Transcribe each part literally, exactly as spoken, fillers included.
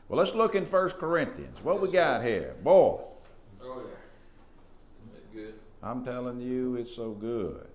Well, let's look in First Corinthians. What we got here? Boy. Oh, yeah. That's good. I'm telling you, it's so good.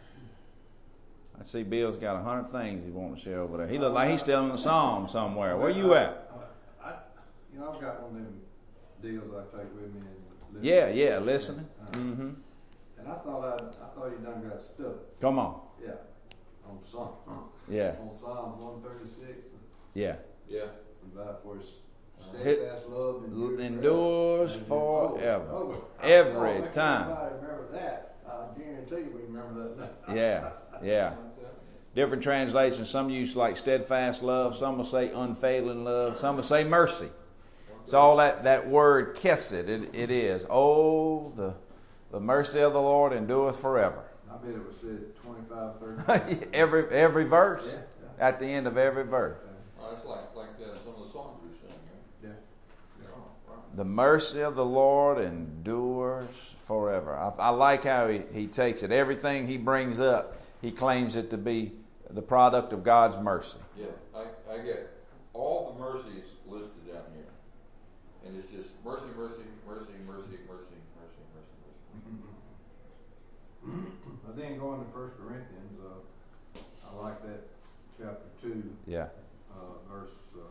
I see Bill's got a hundred things he wants to share over there. He look like he's still in the Psalm somewhere. Where you at? I, I, you know, I've got one of them deals I take with me and listen. Yeah, yeah, listening. Uh, Mm-hmm. And I thought I, I thought you done got stuck. Come on. Yeah, on Psalm. Yeah, On Psalm one thirty-six, yeah. Yeah. about where it's Hit- steadfast love endures, Endures forever. forever. Oh, oh, Every oh, if time. Everybody remember that? I guarantee you we remember that now. Yeah, yeah. Different translations. Some use like steadfast love. Some will say unfailing love. Some will say mercy. It's all that, that word kesed. It, it is. Oh, the the mercy of the Lord endureth forever. I bet it was said twenty-five, thirty. every every verse. Yeah, yeah. At the end of every verse. Oh, that's like like uh, some of the songs we sing, right? Yeah. Yeah. Oh, right. The mercy of the Lord endures forever. I, I like how he, he takes it. Everything he brings up, he claims it to be the product of God's mercy. Yeah, I, I get all the mercies listed down here. And it's just mercy, mercy, mercy, mercy, mercy, mercy, mercy, mercy. But then going to First Corinthians, uh, I like that chapter two, Yeah. uh, verse uh,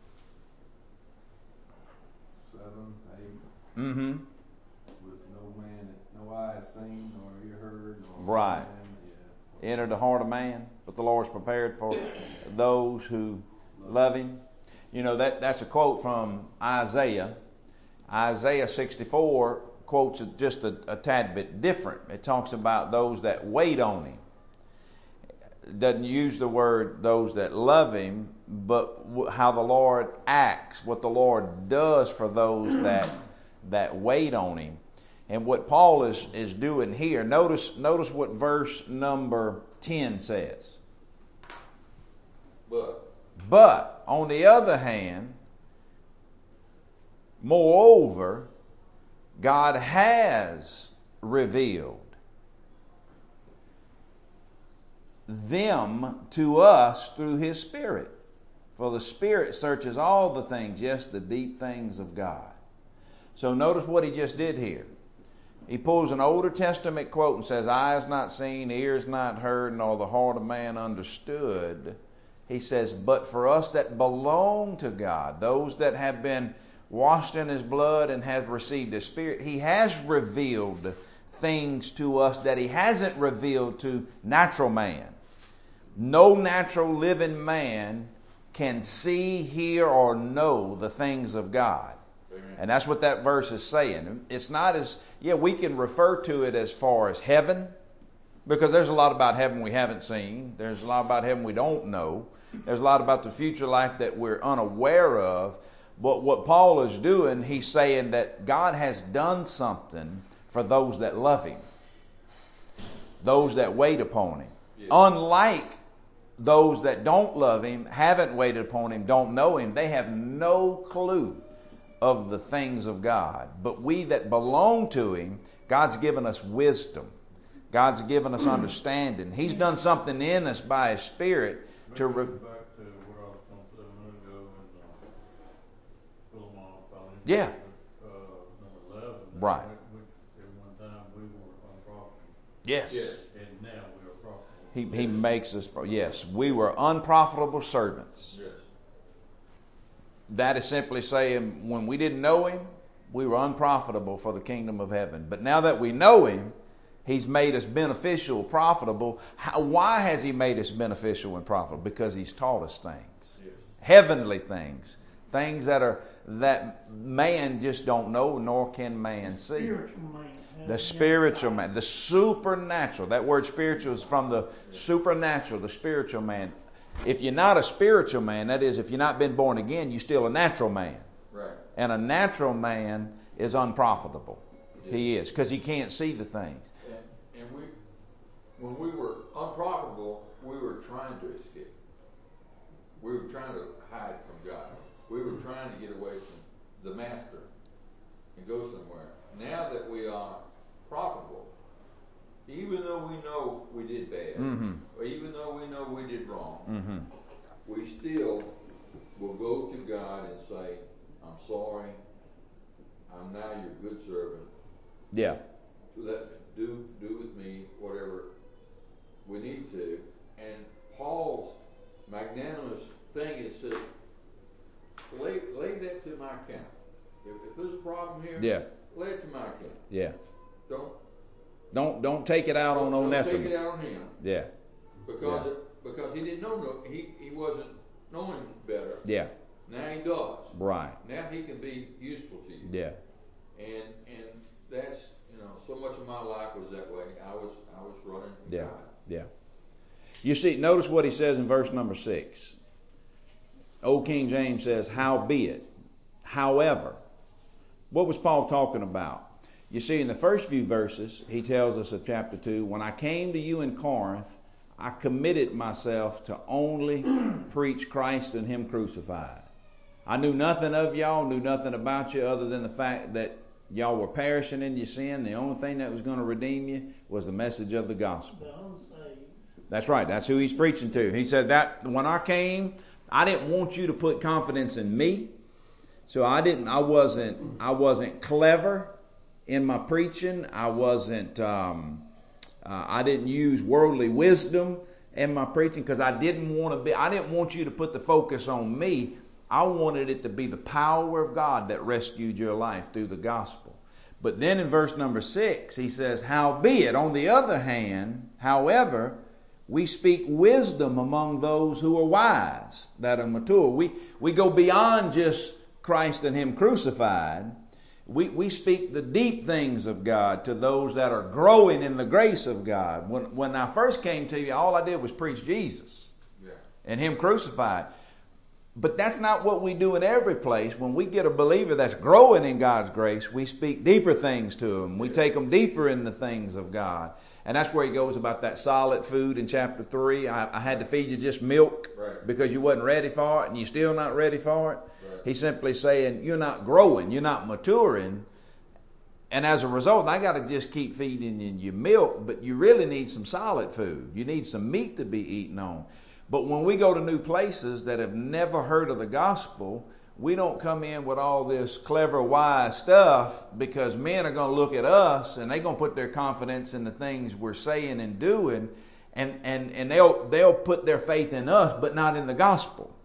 seven, eight. Mm-hmm. With no man, no eye has seen, nor ear heard, nor Right. man, yeah. Enter the heart of man, but the Lord's prepared for those who love him. You know, that, that's a quote from Isaiah. Isaiah sixty-four quotes it just a, a tad bit different. It talks about those that wait on him. It doesn't use the word those that love him, but how the Lord acts, what the Lord does for those that that wait on him. And what Paul is, is doing here, notice notice what verse number ten says. But But, on the other hand, moreover, God has revealed them to us through His Spirit. For the Spirit searches all the things, yes, the deep things of God. So notice what he just did here. He pulls an Older Testament quote and says, eyes not seen, ears not heard, nor the heart of man understood. He says, but for us that belong to God, those that have been washed in His blood and have received His Spirit, He has revealed things to us that He hasn't revealed to natural man. No natural living man can see, hear, or know the things of God. And that's what that verse is saying. It's not as, yeah, we can refer to it as far as heaven, because there's a lot about heaven we haven't seen. There's a lot about heaven we don't know. There's a lot about the future life that we're unaware of. But what Paul is doing, he's saying that God has done something for those that love Him, those that wait upon Him. Yeah. Unlike those that don't love Him, haven't waited upon Him, don't know Him, they have no clue of the things of God. But we that belong to Him, God's given us wisdom. God's given us understanding. He's done something in us by His Spirit to... Re- back to where I was going to say a minute ago in uh, Philemon, probably. Yeah. Uh, number eleven. Right. We, we, at one time we were unprofitable. Yes. Yes. And now we are profitable. He, he makes us... Yes. We were unprofitable servants. yes. That is simply saying when we didn't know Him, we were unprofitable for the kingdom of heaven. But now that we know Him, He's made us beneficial, profitable. How, why has He made us beneficial and profitable? Because He's taught us things. Yes. Heavenly things. Things that are that man just don't know, nor can man see. Spiritual man. The spiritual man. The supernatural. That word spiritual is from the supernatural, the spiritual man. If you're not a spiritual man, that is, if you're not been born again, you're still a natural man. Right. And a natural man is unprofitable. He is, because he can't see the things. And, and we, when we were unprofitable, we were trying to escape. We were trying to hide from God. We were trying to get away from the Master and go somewhere. Now that we are profitable, even though we know we did bad, Mm-hmm. or even though we know we did wrong, Mm-hmm. we still will go to God and say, I'm sorry. I'm now your good servant. Yeah. Let do do with me whatever we need to. And Paul's magnanimous thing is to lay lay that to my account. If, if there's a problem here, Yeah. lay it to my account. Yeah. Don't Don't don't take it out on don't Onesimus. take it out on him Yeah. because Yeah. it, because he didn't know no, he he wasn't knowing better. Yeah. Now he does. Right. Now he can be useful to you. Yeah. And and that's you know so much of my life was that way. I was I was running from Yeah. God. Yeah. You see, notice what he says in verse number six. Old King James says, howbeit, however. What was Paul talking about? You see, in the first few verses, he tells us of chapter two, when I came to you in Corinth, I committed myself to only preach Christ and Him crucified. I knew nothing of y'all, knew nothing about you other than the fact that y'all were perishing in your sin. The only thing that was going to redeem you was the message of the gospel. That's right. That's who he's preaching to. He said that when I came, I didn't want you to put confidence in me. So I didn't, I wasn't, I wasn't clever in my preaching. I wasn't, um, uh, I didn't use worldly wisdom in my preaching because I didn't want to be, I didn't want you to put the focus on me. I wanted it to be the power of God that rescued your life through the gospel. But then in verse number six, he says, howbeit, on the other hand, however, we speak wisdom among those who are wise, that are mature. We, we go beyond just Christ and Him crucified. We, we speak the deep things of God to those that are growing in the grace of God. When, when I first came to you, all I did was preach Jesus Yeah. and Him crucified. But that's not what we do in every place. When we get a believer that's growing in God's grace, we speak deeper things to them. We take them deeper in the things of God. And that's where he goes about that solid food in chapter three. I, I had to feed you just milk Right. because you wasn't ready for it and you're still not ready for it. Right. He's simply saying you're not growing, you're not maturing. And as a result, I got to just keep feeding you your milk, but you really need some solid food. You need some meat to be eaten on. But when we go to new places that have never heard of the gospel, we don't come in with all this clever, wise stuff because men are going to look at us and they're going to put their confidence in the things we're saying and doing, and, and, and they'll, they'll put their faith in us, but not in the gospel.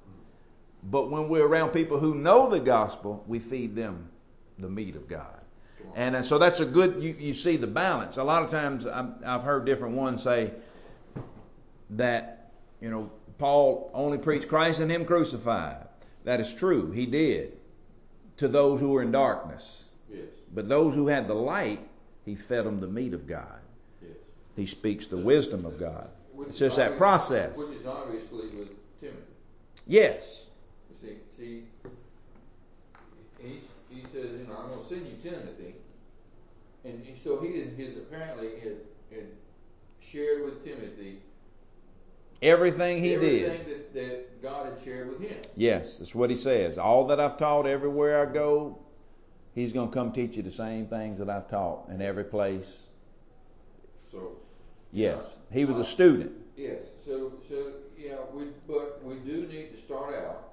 But when we're around people who know the gospel, we feed them the meat of God. And uh, so that's a good, you, you see the balance. A lot of times I've, I've heard different ones say that, you know, Paul only preached Christ and Him crucified. That is true. He did to those who were in darkness. Yes. But those who had the light, He fed them the meat of God. Yes. He speaks the wisdom of God. Which It's is just that obvious- process. Which is obviously with Timothy. Yes. You see, see, he he says, you know, I'm going to send you Timothy, and he- so he did his apparently had, had shared with Timothy Everything he everything did. that, that God had shared with him. Yes, that's what he says. All that I've taught everywhere I go, He's going to come teach you the same things that I've taught in every place. So Yes. He was a student. yes, so so yeah, we but we do need to start out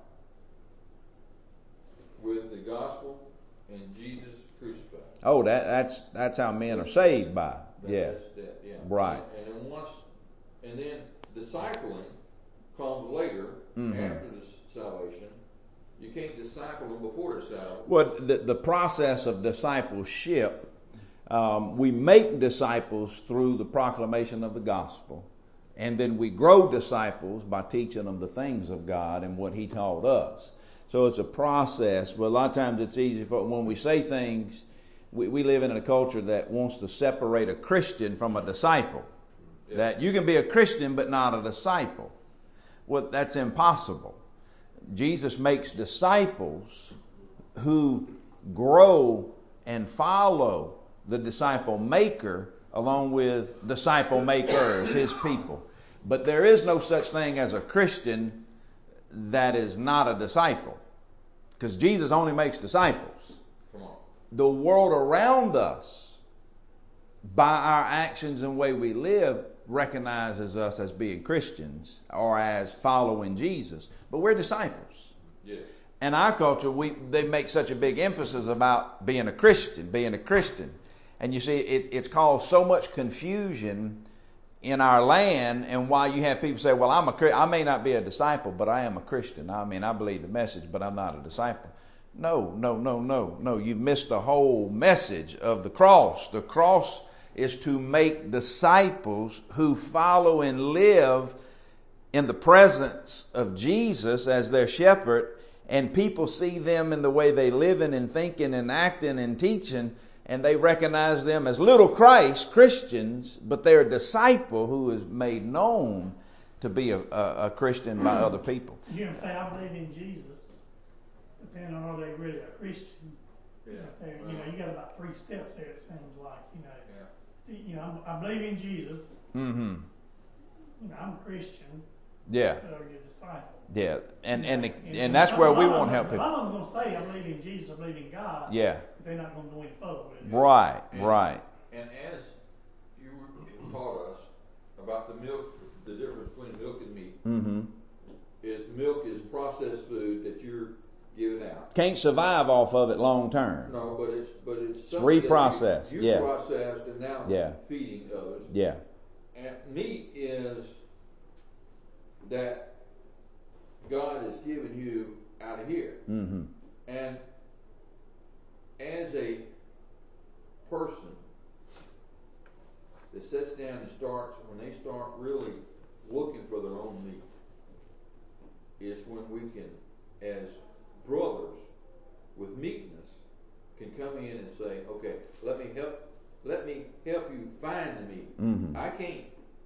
with the gospel and Jesus crucified. Oh, that, that's that's how men are saved by. That- Yeah. that's that, yeah. Right. And, and then once, and then discipling comes later Mhm. after the salvation. You can't disciple them before they're salvation. Well, the, the process of discipleship, um, we make disciples through the proclamation of the gospel. And then we grow disciples by teaching them the things of God and what He taught us. So it's a process. But a lot of times it's easy for when we say things, we, we live in a culture that wants to separate a Christian from a disciple. Yeah. That you can be a Christian but not a disciple. Well, that's impossible. Jesus makes disciples who grow and follow the disciple maker along with disciple makers, His people. But there is no such thing as a Christian that is not a disciple, because Jesus only makes disciples. Come on. The world around us, by our actions and way we live, recognizes us as being Christians or as following Jesus. But we're disciples. Yes. in our culture, we they make such a big emphasis about being a Christian, being a Christian. And you see, it, it's caused so much confusion in our land, and why you have people say, well, I'm a I may not be a disciple, but I am a Christian. I mean, I believe the message, but I'm not a disciple. No, no, no, no, no. You've missed the whole message of the cross. The cross is to make disciples who follow and live in the presence of Jesus as their shepherd, and people see them in the way they living and thinking and acting and teaching, and they recognize them as little Christ, Christians, but they're a disciple who is made known to be a, a, a Christian by other people. You know what I'm saying? I believe in Jesus, but then are they really a Christian? Yeah. Well, you know, you got about three steps there, it seems like, you know. Yeah. You know, I believe in Jesus. Mm-hmm. You know, I'm a Christian. Yeah. But are you a disciple? Yeah. And and the, and, and that's where we a lot want of to help them- people. A lot of them going to say, I believe in Jesus, I believe in God. Yeah. But they're not going to go any further with it. Right. And- Right. And as you were- taught us about the milk, the difference between milk and meat, Mm-hmm. is milk is processed food that you're giving out. Can't survive off of it long term. No, but it's but it's It's something that reprocessed, You, you yeah. processed and now Yeah. feeding others. Yeah. And meat is that God has given you out of here. Mm-hmm. And as a person that sits down and starts, when they start really looking for their own meat, is when we can, as brothers with meekness, can come in and say, okay, let me help, let me help you find the meat. Mm-hmm. I can't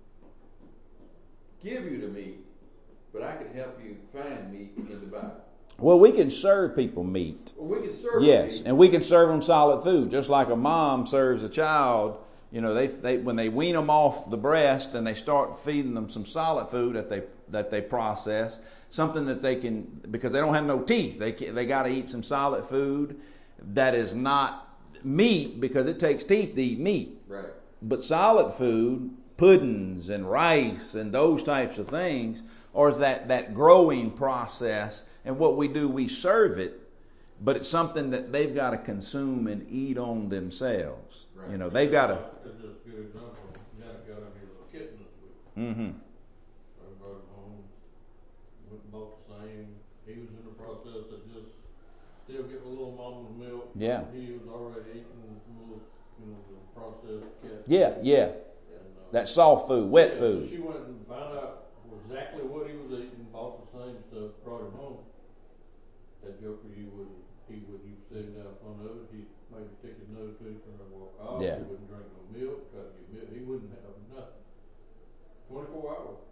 give you the meat, but I can help you find meat in the Bible. Well, we can serve people meat. Well, we can serve Yes, meat. and we can serve them solid food, just like a mom serves a child. You know, they they when they wean them off the breast and they start feeding them some solid food that they that they process, something that they can, because they don't have no teeth. They they got to eat some solid food that is not meat, because it takes teeth to eat meat. Right. But solid food, puddings and rice and those types of things, or is that that growing process. And what we do, we serve it, but it's something that they've got to consume and eat on themselves. Right. You know, they've got to. It's just a good example. Jack got him his little kitten this week. Mm-hmm. I brought him home, went and bought the same. He was in the process of just still getting a little mama's milk. Yeah. He was already eating some little, you know, the processed cat. Yeah, yeah. And, uh, That soft food, wet yeah, food. So she went and found out exactly what he was eating, bought the same stuff, brought him home. That joker, you wouldn't, he would, you sitting down in front of it, he'd maybe stick his nose to it and walk off. Yeah. He wouldn't drink no milk, try to get milk. He wouldn't have nothing. twenty-four hours.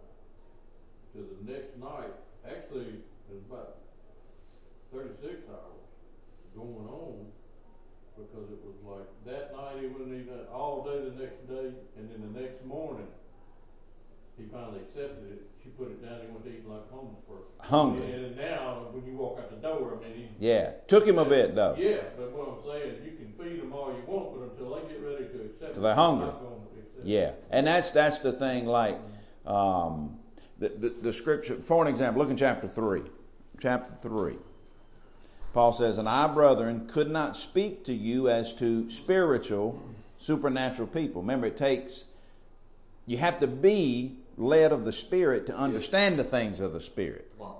To the next night, actually, it was about thirty-six hours going on, because it was like that night he wouldn't eat that all day the next day, and then the next morning he finally accepted it. She put it down. He went to eat like homeless person. Hungry. And now, when you walk out the door, I mean, he. Yeah. Took him a bit, though. Yeah, but what I'm saying, you can feed them all you want, but until they get ready to accept Till they're it, hungry. they're not going to accept Yeah. it. And that's that's the thing, like, um, the, the, the scripture, for an example, look in chapter three. Chapter three. Paul says, and I, brethren, could not speak to you as to spiritual, supernatural people. Remember, it takes, you have to be led of the Spirit to understand the things of the Spirit. Come on.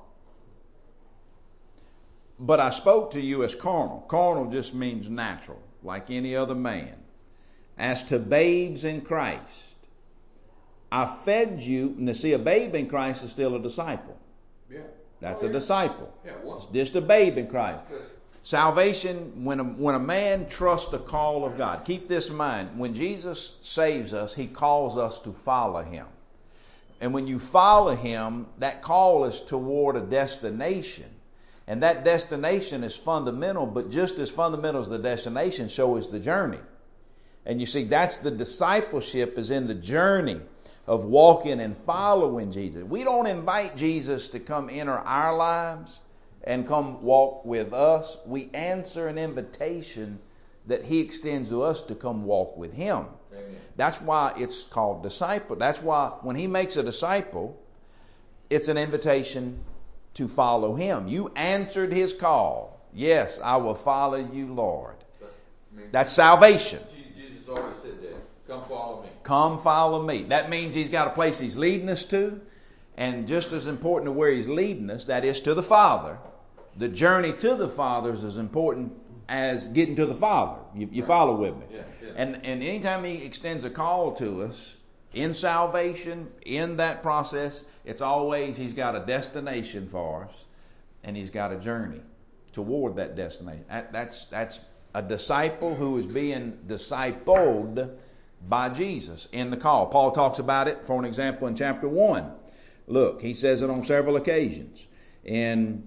But I spoke to you as carnal. Carnal just means natural, like any other man. As to babes in Christ, I fed you. And to see, a babe in Christ is still a disciple. Yeah. That's Oh, a yeah. disciple. Yeah, one. It's just a babe in Christ. Good. Salvation, when a, when a man trusts the call of God, keep this in mind. When Jesus saves us, He calls us to follow Him. And when you follow Him, that call is toward a destination. And that destination is fundamental, but just as fundamental as the destination, so is the journey. And you see, that's the discipleship, is in the journey of walking and following Jesus. We don't invite Jesus to come enter our lives and come walk with us. We answer an invitation that He extends to us to come walk with Him. Amen. That's why it's called disciple. That's why when He makes a disciple, it's an invitation to follow him. You answered his call. Yes, I will follow you, Lord. I mean, That's salvation. Jesus always said that. Come follow me. Come follow me. That means he's got a place he's leading us to. And just as important to where he's leading us, that is to the Father. The journey to the Father is as important as getting to the Father. You, you follow with me? Yeah, yeah. And, and anytime he extends a call to us, in salvation, in that process, it's always he's got a destination for us, and he's got a journey toward that destination. That, that's, that's a disciple who is being discipled by Jesus in the call. Paul talks about it, for an example, in chapter one. Look, he says it on several occasions. In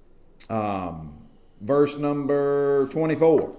um, verse number twenty-four.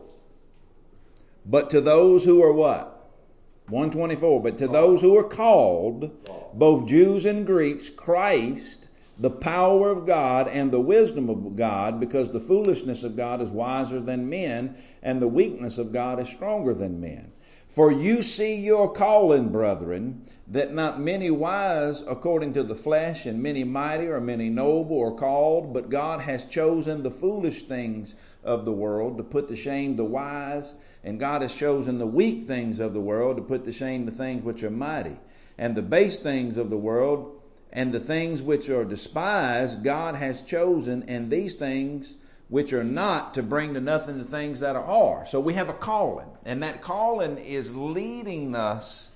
But to those who are what? one twenty-four. But to those who are called, both Jews and Greeks, Christ, the power of God and the wisdom of God, because the foolishness of God is wiser than men, and the weakness of God is stronger than men. For you see your calling, brethren, that not many wise according to the flesh, and many mighty or many noble are called, but God has chosen the foolish things of the world to put to shame the wise, and God has chosen the weak things of the world to put to shame the things which are mighty, and the base things of the world, and the things which are despised, God has chosen, and these things which are not, to bring to nothing the things that are. So we have a calling, and that calling is leading us,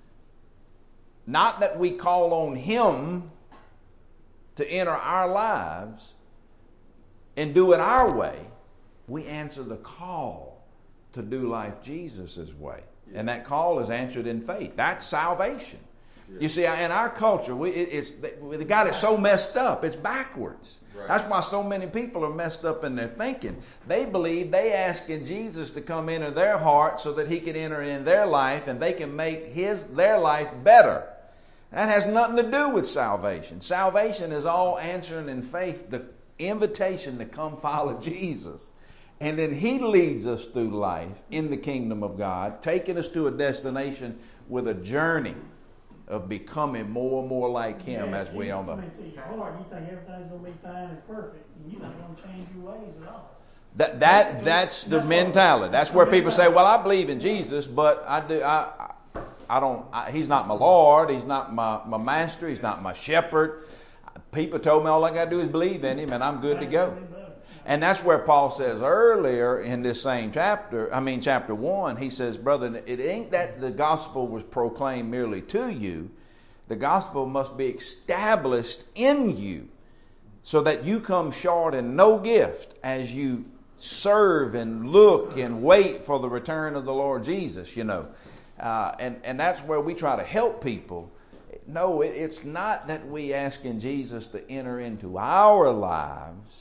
not that we call on him to enter our lives and do it our way. We answer the call to do life Jesus' way. And that call is answered in faith. That's salvation. You see, in our culture, we, it, it's they got it so messed up. It's backwards. Right. That's why so many people are messed up in their thinking. They believe they asking Jesus to come into their heart so that he can enter in their life and they can make his their life better. That has nothing to do with salvation. Salvation is all answering in faith the invitation to come follow Jesus. And then he leads us through life in the kingdom of God, taking us to a destination with a journey of becoming more and more like him Yeah, as we Jesus on the... come into your heart, you think everything's going to be fine and perfect, and you're not going to change your ways at all. That that that's the mentality. That's where people say, "Well, I believe in Jesus, but I do I I don't. I, he's not my Lord. He's not my, my master. He's not my shepherd." People told me all I got to do is believe in him, and I'm good to go. And that's where Paul says earlier in this same chapter, I mean chapter one, he says, brother, it ain't that the gospel was proclaimed merely to you. The gospel must be established in you so that you come short in no gift as you serve and look and wait for the return of the Lord Jesus, you know. Uh, and, and that's where we try to help people. No, it, it's not that we asking Jesus to enter into our lives.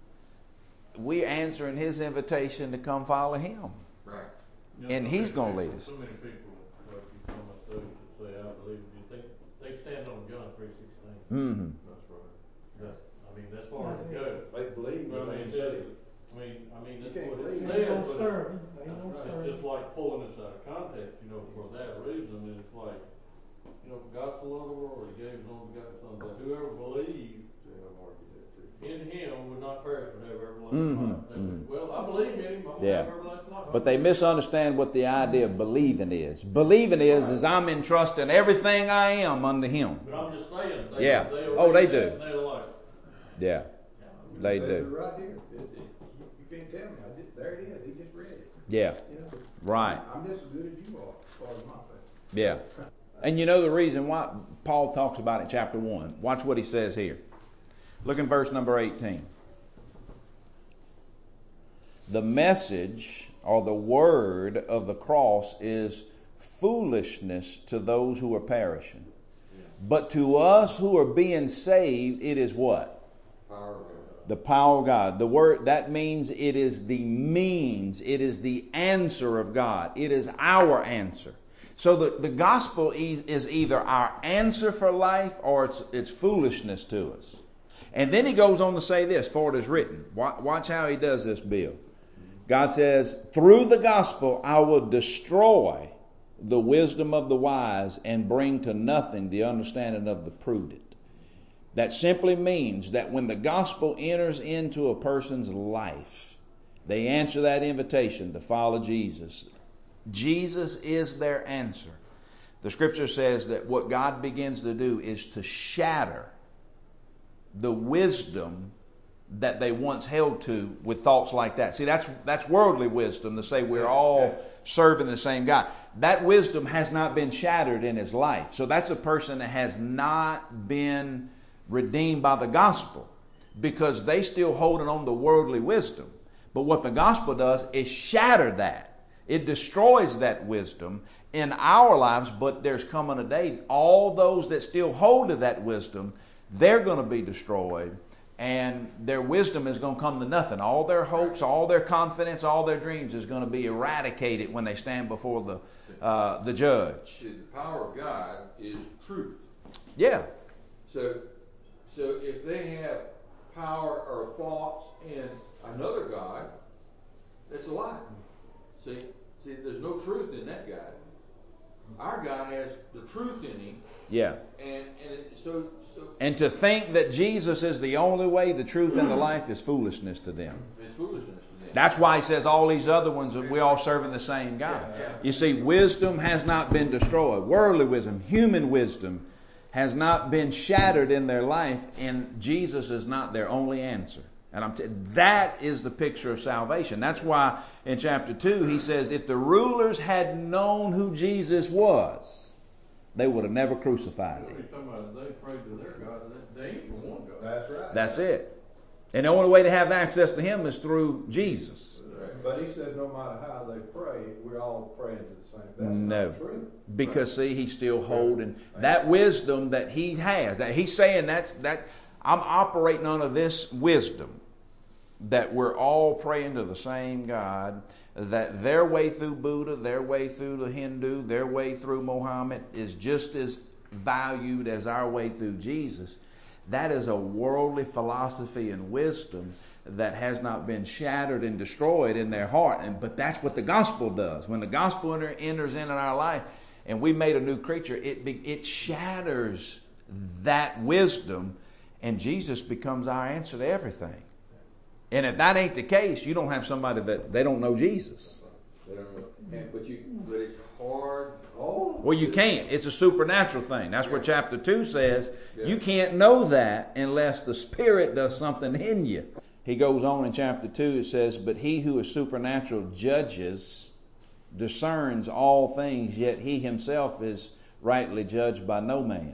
We're answering his invitation to come follow him. Right. You know, And so he's many gonna people- lead us. So many people, like you come up through to say, I believe in you, they, they stand on John three sixteen. Mm-hmm. That's right. That's, I mean, that's far as it goes. They believe, But I but mean, they it say, says, I mean, I mean, that's You can't what it believe They it. says, don't but serve. it's, They don't it's serve. just like pulling this out of context, you know, for that reason. It's like, you know, God so loved the world, he gave his only begotten son, that whoever believes yeah, I'm arguing that too. in him would not perish but have everlasting Mhm, life. They say, mhm. well, I believe in him, I Yeah. have everlasting life. But they misunderstand what the idea of believing is. Believing is, is I'm entrusting everything I am unto him. But I'm just saying, they, Yeah. they Oh, they read do. that and they're like, Yeah, they It says do. it right here. It- it- you, you can't tell me. I did, there it is. He just read it. Yeah, You know, right. I'm just as good as you are, as far as my faith. Yeah. And you know the reason why Paul talks about it in chapter one. Watch what he says here. Look in verse number eighteen. The message or the word of the cross is foolishness to those who are perishing. But to us who are being saved, it is what? Power of God. The power of God. The word, that means it is the means. It is the answer of God. It is our answer. So the, the gospel e- is either our answer for life or it's, it's foolishness to us. And then he goes on to say this, for it is written. Watch, watch how he does this, Bill. God says, through the gospel I will destroy the wisdom of the wise and bring to nothing the understanding of the prudent. That simply means that when the gospel enters into a person's life, they answer that invitation to follow Jesus. Jesus is their answer. The scripture says that what God begins to do is to shatter the wisdom that they once held to with thoughts like that. See, that's that's worldly wisdom to say we're all serving the same God. That wisdom has not been shattered in his life. So that's a person that has not been redeemed by the gospel, because they still holding on to worldly wisdom. But what the gospel does is shatter that. It destroys that wisdom in our lives, but there's coming a day, all those that still hold to that wisdom, they're going to be destroyed, and their wisdom is going to come to nothing. All their hopes, all their confidence, all their dreams is going to be eradicated when they stand before the uh, the judge. See, the power of God is truth. Yeah. So, so if they have power or thoughts in another God, it's a lie. See, see, there's no truth in that God. Our God has the truth in him. Yeah. And and it, so so And to think that Jesus is the only way, the truth, and the life is foolishness to them. it's foolishness to them. That's why he says all these other ones, we all serving the same God. You see, wisdom has not been destroyed. Worldly wisdom, human wisdom has not been shattered in their life, and Jesus is not their only answer. And I'm t- that is the picture of salvation. That's why in chapter two he says, if the rulers had known who Jesus was, they would have never crucified him. You're talking about they prayed to their God, they they ain't the one God. That's right. That's it. And the only way to have access to him is through Jesus. But he said no matter how they pray, we're all praying to the same. That's No. not true. Because see, he's still holding that wisdom that he has. That he's saying that's that I'm operating under this wisdom that we're all praying to the same God, that their way through Buddha, their way through the Hindu, their way through Mohammed is just as valued as our way through Jesus. That is a worldly philosophy and wisdom that has not been shattered and destroyed in their heart. And but that's what the gospel does. When the gospel enter, enters into our life and we made a new creature, it be, it shatters that wisdom, and Jesus becomes our answer to everything. And if that ain't the case, you don't have somebody that they don't know Jesus. They don't know. And, but you, but it's hard. Oh. Well, you can't. It's a supernatural thing. That's what chapter two says. Yeah. You can't know that unless the Spirit does something in you. He goes on in chapter two, it says, but he who is supernatural judges, discerns all things, yet he himself is rightly judged by no man.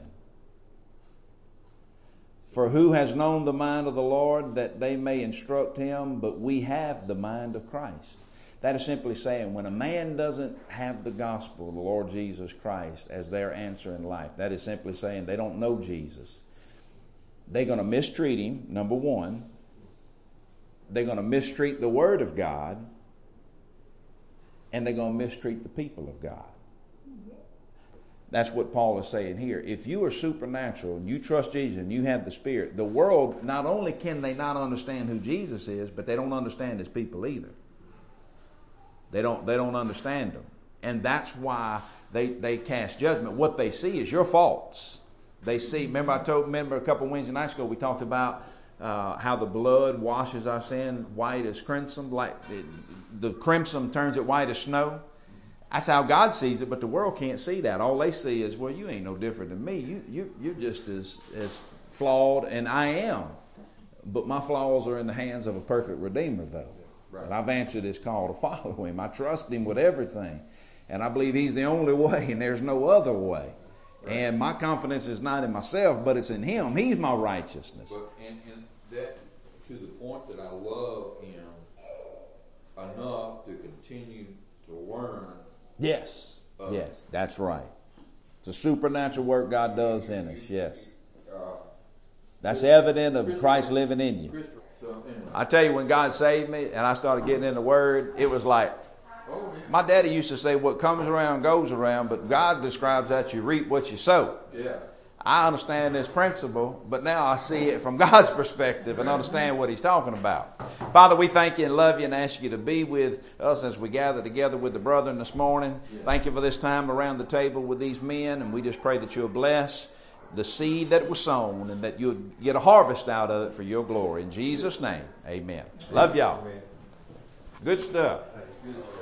For who has known the mind of the Lord that they may instruct him? But we have the mind of Christ. That is simply saying when a man doesn't have the gospel of the Lord Jesus Christ as their answer in life, that is simply saying they don't know Jesus. They're going to mistreat him, number one. They're going to mistreat the Word of God. And they're going to mistreat the people of God. That's what Paul is saying here. If you are supernatural and you trust Jesus and you have the Spirit, the world, not only can they not understand who Jesus is, but they don't understand his people either. They don't, they don't understand them. And that's why they, they cast judgment. What they see is your faults. They see, remember I told, remember a couple Wednesday nights ago we talked about uh, how the blood washes our sin white as crimson, like the, the crimson turns it white as snow. That's how God sees it, but the world can't see that. All they see is, well, you ain't no different than me. You, you, you're just as, as flawed, and I am. But my flaws are in the hands of a perfect Redeemer, though. Right. And I've answered his call to follow him. I trust him with everything. And I believe he's the only way, and there's no other way. Right. And my confidence is not in myself, but it's in him. He's my righteousness. But, and, and that, to the point that I love him enough to continue to learn. Yes, uh, yes, that's right. It's a supernatural work God does in us, yes. Uh, that's evident of Christ living in you. So, anyway. I tell you, when God saved me and I started getting in the Word, it was like, oh, yeah. My daddy used to say, what comes around goes around, but God describes that you reap what you sow. Yeah. I understand this principle, but now I see it from God's perspective and understand what he's talking about. Father, we thank you and love you and ask you to be with us as we gather together with the brethren this morning. Yeah. Thank you for this time around the table with these men, and we just pray that you'll bless the seed that was sown and that you'll get a harvest out of it for your glory. In Jesus' name, amen. Love y'all. Good stuff.